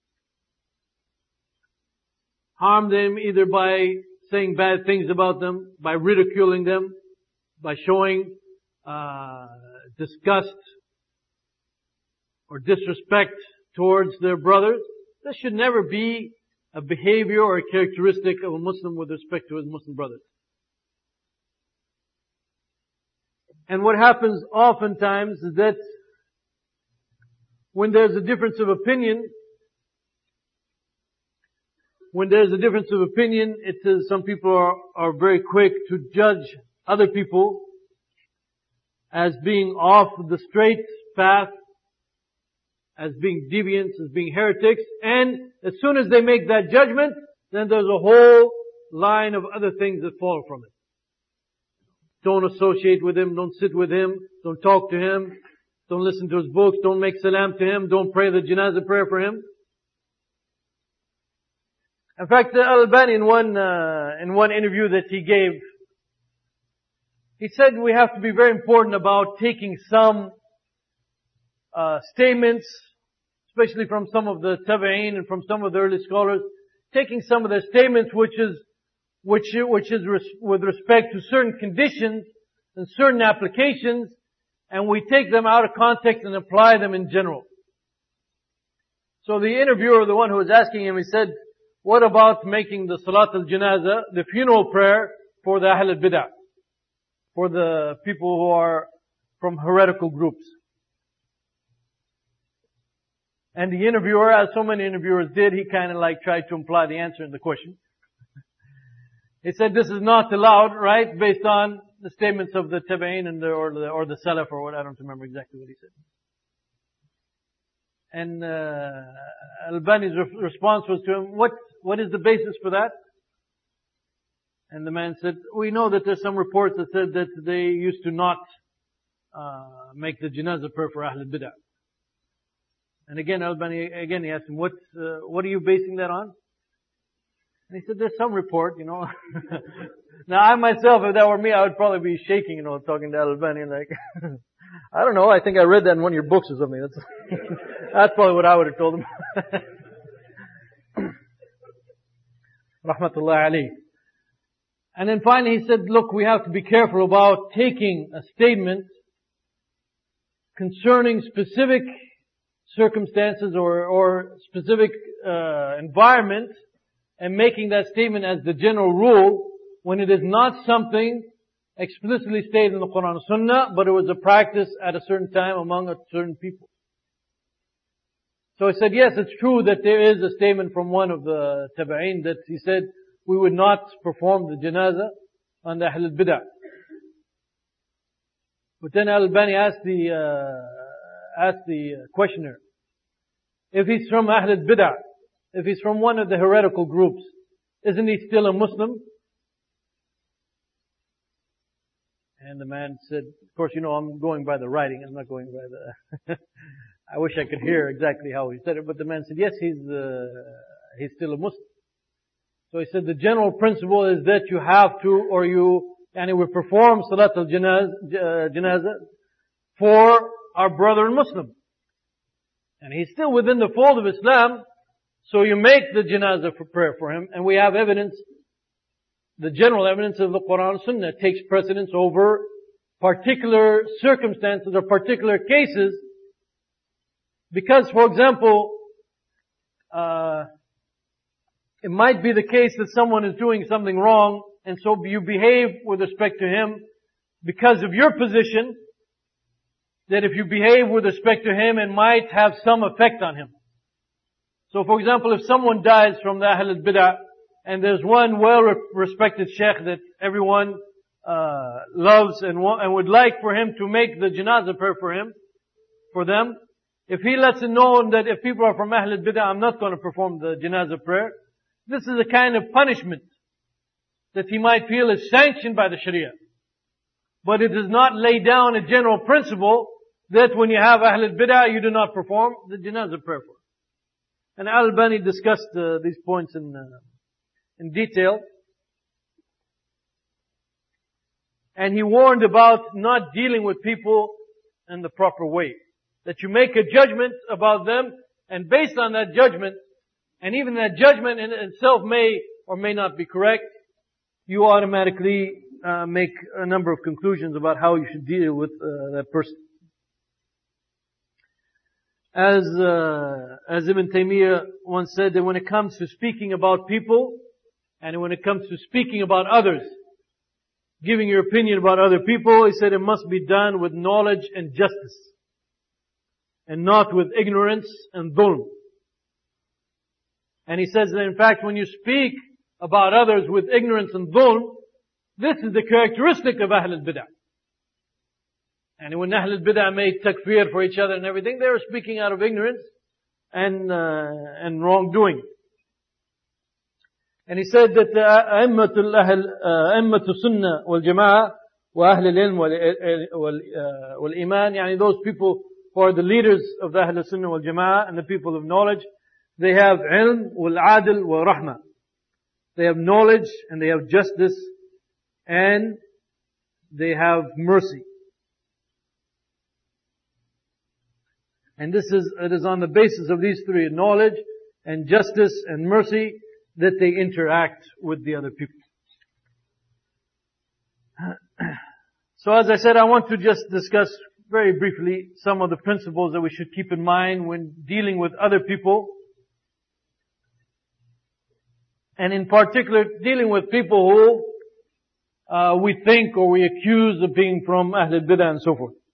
Harm them either by saying bad things about them, by ridiculing them, by showing disgust or disrespect towards their brothers. This should never be a behavior or a characteristic of a Muslim with respect to his Muslim brothers. And what happens oftentimes is that when there's a difference of opinion, it is some people are very quick to judge other people as being off the straight path, as being deviants, as being heretics, and as soon as they make that judgment, then there's a whole line of other things that follow from it. Don't associate with him, don't sit with him, don't talk to him, don't listen to his books, don't make salam to him, don't pray the janazah prayer for him. In fact, Al-Albani in one interview that he gave, he said we have to be very important about taking some statements, especially from some of the Tabi'een and from some of the early scholars, taking some of their statements which is with respect to certain conditions and certain applications, and we take them out of context and apply them in general. So the interviewer, the one who was asking him, he said, what about making the Salat al-Janazah, the funeral prayer for the Ahl al-Bid'ah, for the people who are from heretical groups? And the interviewer, as so many interviewers did, he kind of tried to imply the answer in the question. He said this is not allowed, right, based on the statements of the Tabi'een and or the Salaf or what, I don't remember exactly what he said. And Al-Albani's response was to him, what is the basis for that? And the man said, we know that there's some reports that said that they used to not make the janazah prayer for Ahl al-Bid'ah. And again, Al-Albani, he asked him, what are you basing that on? And he said, there's some report, Now I myself, if that were me, I would probably be shaking, talking to Al-Albani like, I don't know, I think I read that in one of your books or something. That's probably what I would have told him. Rahmatullah alayhi. And then finally he said, look, we have to be careful about taking a statement concerning specific circumstances or specific environment and making that statement as the general rule when it is not something explicitly stated in the Quran and Sunnah, but it was a practice at a certain time among a certain people. So he said, yes, it's true that there is a statement from one of the Tabi'een that he said, we would not perform the janazah on the Ahl al-Bid'ah. But then Al-Albani asked the questioner, if he's from Ahl al-Bid'ah, if he's from one of the heretical groups, isn't he still a Muslim? And the man said, of course, I'm going by the writing, I'm not going by the, I wish I could hear exactly how he said it, but the man said, yes, he's still a Muslim. So he said, the general principle is that you have to, and we perform Salat al-Janazah for our brother Muslim. And he's still within the fold of Islam, so you make the Janazah for prayer for him, and we have evidence, the general evidence of the Quran and Sunnah takes precedence over particular circumstances or particular cases, because, for example, it might be the case that someone is doing something wrong, and so you behave with respect to him because of your position, that if you behave with respect to him, it might have some effect on him. So, for example, if someone dies from the Ahl al-Bid'ah, and there's one well-respected sheikh that everyone loves and would like for him to make the janazah prayer for them, if he lets it known that if people are from Ahl al-Bid'ah, I'm not going to perform the janazah prayer, this is a kind of punishment that he might feel is sanctioned by the Sharia. But it does not lay down a general principle that when you have Ahl al-Bid'ah, you do not perform the janazah prayer for. And Al-Albani discussed these points in detail. And he warned about not dealing with people in the proper way. That you make a judgment about them, and based on that judgment, and even that judgment in itself may or may not be correct, you automatically make a number of conclusions about how you should deal with that person. As Ibn Taymiyyah once said, that when it comes to speaking about people, and when it comes to speaking about others, giving your opinion about other people, he said it must be done with knowledge and justice, and not with ignorance and dhulm. And he says that in fact when you speak about others with ignorance and dhulm, this is the characteristic of Ahl al-Bid'ah. And when Ahl al-Bid'ah made takfir for each other and everything, they were speaking out of ignorance and wrongdoing. And he said that A'immatul Sunnah wal Jama'ah wa Ahl al-Ilm wal Iman, yani those people who are the leaders of the Ahl al-Sunnah wal Jama'ah and the people of knowledge, they have ilm wal adl wa rahmah. They have knowledge and they have justice and they have mercy. And it is on the basis of these three, knowledge and justice and mercy, that they interact with the other people. So as I said, I want to just discuss very briefly some of the principles that we should keep in mind when dealing with other people. And in particular, dealing with people who we think or we accuse of being from Ahl al-Bid'ah and so forth.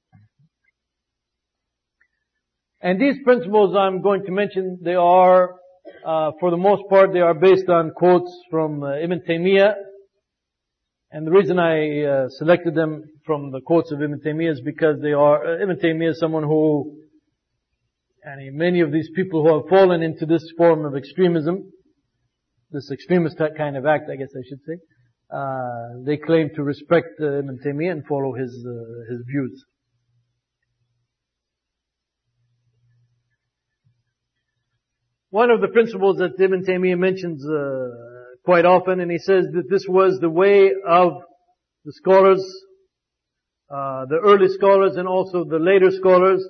And these principles I'm going to mention, they are, for the most part, they are based on quotes from Ibn Taymiyyah. And the reason I selected them from the quotes of Ibn Taymiyyah is because Ibn Taymiyyah is someone who, and many of these people who have fallen into this form of extremism, this extremist kind of act, I guess I should say, they claim to respect Ibn Taymiyyah and follow his views. One of the principles that Ibn Taymiyyah mentions quite often, and he says that this was the way of the scholars, the early scholars and also the later scholars.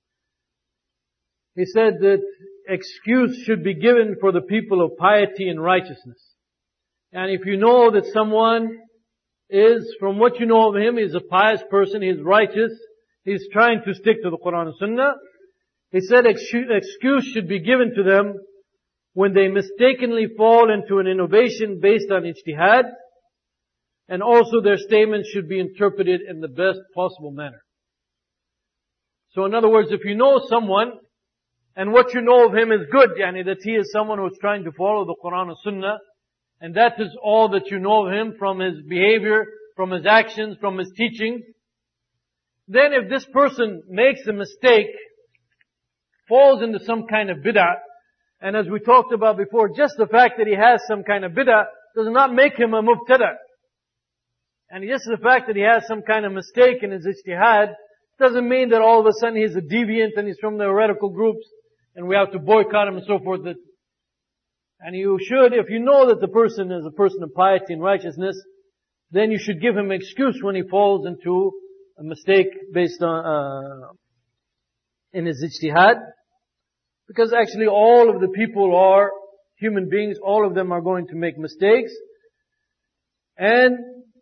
He said that excuse should be given for the people of piety and righteousness. And if you know that someone is, from what you know of him, is a pious person, he is righteous, he is trying to stick to the Quran and Sunnah, he said excuse should be given to them when they mistakenly fall into an innovation based on ijtihad, and also their statements should be interpreted in the best possible manner. So in other words, if you know someone, and what you know of him is good, yani that he is someone who is trying to follow the Quran and Sunnah, and that is all that you know of him from his behavior, from his actions, from his teaching, then if this person makes a mistake, falls into some kind of bid'ah, And as we talked about before, just the fact that he has some kind of bid'ah does not make him a mubtada'. And just the fact that he has some kind of mistake in his ijtihad doesn't mean that all of a sudden he's a deviant and he's from the heretical groups and we have to boycott him and so forth. And you should, if you know that the person is a person of piety and righteousness, then you should give him an excuse when he falls into a mistake based on, in his ijtihad. Because actually all of the people are human beings, all of them are going to make mistakes. And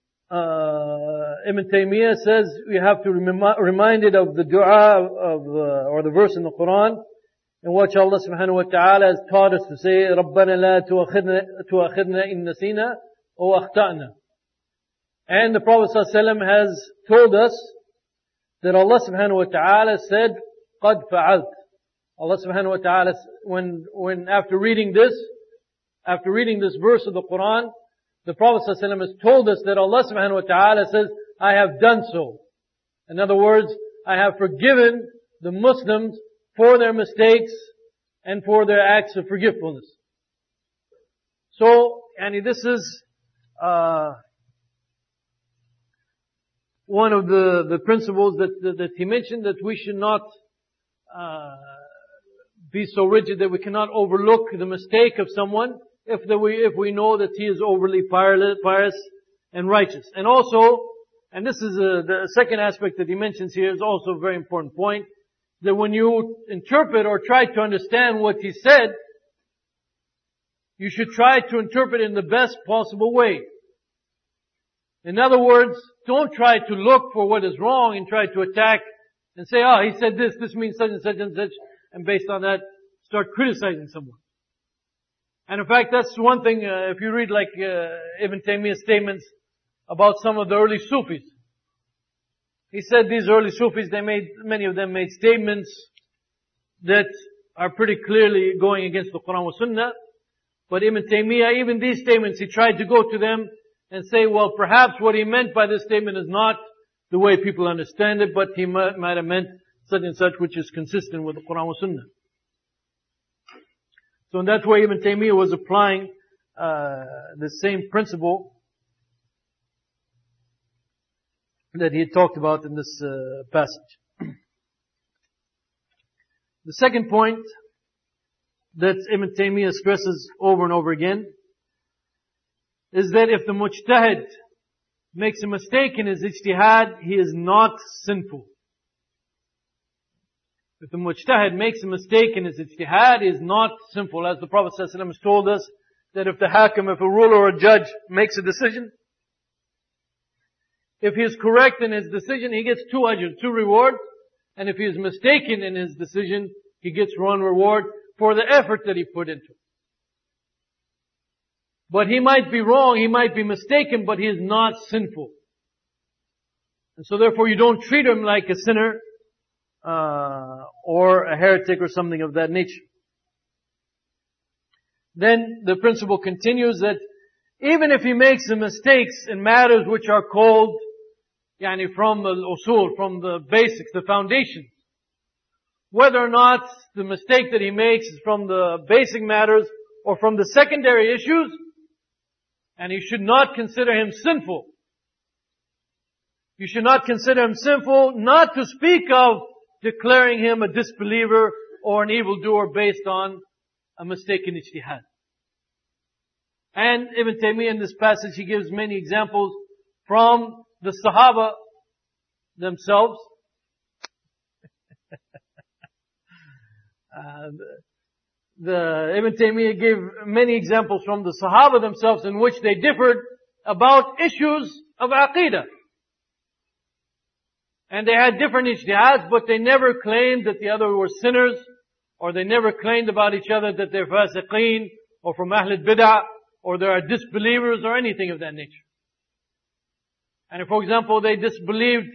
Ibn Taymiyyah says we have to reminded of the dua or the verse in the Quran in which Allah subhanahu wa ta'ala has taught us to say رَبَّنَا لَا تُؤَخِذْنَا إِن نَسِينَا أَوْ أَخْطَأْنَا. And the Prophet ﷺ has told us that Allah subhanahu wa ta'ala said قَدْ فَعَلْتَ. Allah subhanahu wa ta'ala, when after reading this verse of the Quran, the Prophet ﷺ has told us that Allah subhanahu wa ta'ala says, I have done so. In other words, I have forgiven the Muslims for their mistakes and for their acts of forgetfulness. So, this is one of the principles that he mentioned, that we should not be so rigid that we cannot overlook the mistake of someone if we know that he is overly pious and righteous. And also, and this is the second aspect that he mentions here is also a very important point, that when you interpret or try to understand what he said, you should try to interpret it in the best possible way. In other words, don't try to look for what is wrong and try to attack and say, he said this means such and such and such, and based on that, start criticizing someone. And in fact, that's one thing, if you read like Ibn Taymiyyah's statements about some of the early Sufis. He said these early Sufis, many of them made statements that are pretty clearly going against the Quran wa Sunnah. But Ibn Taymiyyah, even these statements, he tried to go to them and say, well, perhaps what he meant by this statement is not the way people understand it, but he might have meant such and such, which is consistent with the Quran wa Sunnah. So in that way, Ibn Taymiyyah was applying the same principle that he had talked about in this passage. The second point that Ibn Taymiyyah stresses over and over again is that if the mujtahid makes a mistake in his ijtihad, he is not sinful. If the mujtahid makes a mistake in his ijtihad, he is not sinful. As the Prophet ﷺ has told us, that if the hakim, if a ruler or a judge makes a decision, if he is correct in his decision, he gets 2 ajrs, 2 rewards. And if he is mistaken in his decision, he gets 1 reward for the effort that he put into it. But he might be wrong, he might be mistaken, but he is not sinful. And so therefore you don't treat him like a sinner, or a heretic or something of that nature. Then the principle continues that even if he makes the mistakes in matters which are called, from the usul, from the basics, the foundations, whether or not the mistake that he makes is from the basic matters or from the secondary issues, and you should not consider him sinful. You should not consider him sinful, not to speak of declaring him a disbeliever or an evildoer based on a mistaken ijtihad. And Ibn Taymiyyah in this passage, he gives many examples from the Sahaba themselves. Ibn Taymiyyah gave many examples from the Sahaba themselves in which they differed about issues of aqeedah. And they had different ijtihads, but they never claimed that the other were sinners, or they never claimed about each other that they're fasiqeen, or from Ahlul Bid'ah, or they are disbelievers, or anything of that nature. And if, for example, they disbelieved,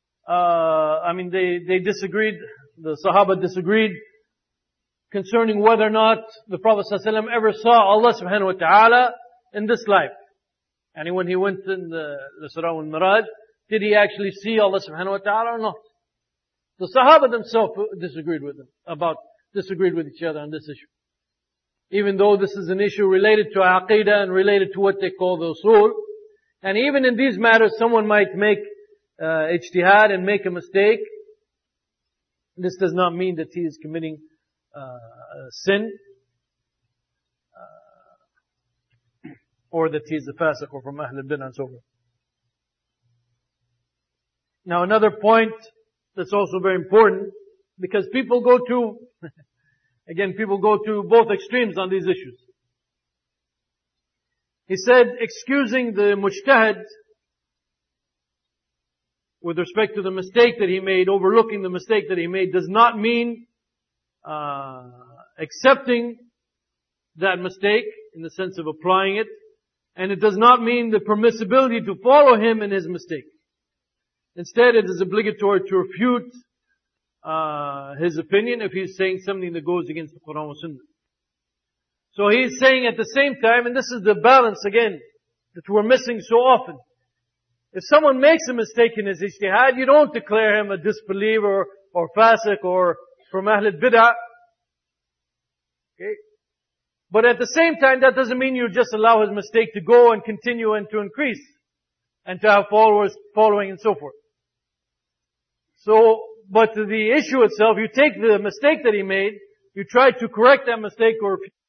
they disagreed, the Sahaba disagreed concerning whether or not the Prophet ﷺ ever saw Allah subhanahu wa ta'ala in this life. And when he went in the Isra wal Miraj, did he actually see Allah subhanahu wa ta'ala or not? The Sahaba themselves disagreed with each other on this issue. even though this is an issue related to aqidah and related to what they call the usul. And even in these matters, someone might make ijtihad and make a mistake. This does not mean that he is committing sin, or that he is a fasiq or from Ahl al-Bid'ah and so forth. Now another point that's also very important, because people go to, again, people go to both extremes on these issues. He said, excusing the mujtahid with respect to the mistake that he made, overlooking the mistake that he made, does not mean accepting that mistake in the sense of applying it, and it does not mean the permissibility to follow him in his mistake. Instead, it is obligatory to refute his opinion if he's saying something that goes against the Quran and Sunnah. So he's saying at the same time, and this is the balance again that we're missing so often. If someone makes a mistake in his ijtihad, you don't declare him a disbeliever or fasiq or from Ahl al-Bid'ah. Okay? But at the same time, that doesn't mean you just allow his mistake to go and continue and to increase and to have followers following and so forth. So, but the issue itself, you take the mistake that he made, you try to correct that mistake or